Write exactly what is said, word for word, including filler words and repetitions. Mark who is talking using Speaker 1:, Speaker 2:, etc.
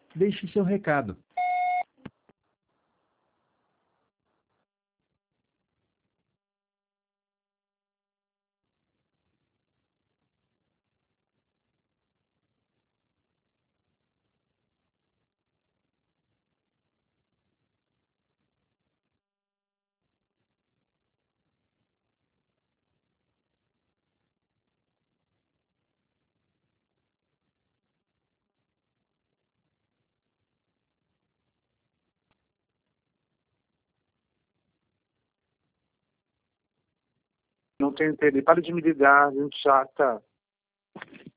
Speaker 1: Deixe seu recado.
Speaker 2: Não tenho interesse. Para de me ligar, gente chata.